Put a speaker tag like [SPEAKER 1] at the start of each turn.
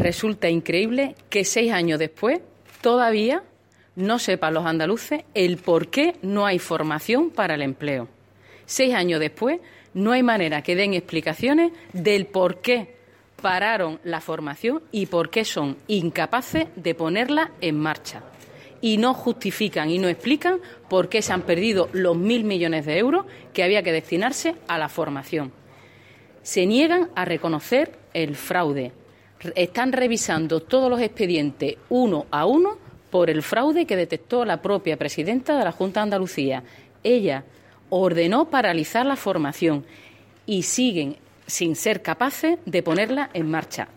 [SPEAKER 1] resulta increíble que 6 años después todavía no sepan los andaluces el por qué no hay formación para el empleo. 6 años después no hay manera que den explicaciones del por qué pararon la formación y por qué son incapaces de ponerla en marcha. Y no justifican y no explican por qué se han perdido los 1.000 millones de euros que había que destinarse a la formación. Se niegan a reconocer el fraude. Están revisando todos los expedientes uno a uno por el fraude que detectó la propia presidenta de la Junta de Andalucía. Ella ordenó paralizar la formación y siguen sin ser capaces de ponerla en marcha.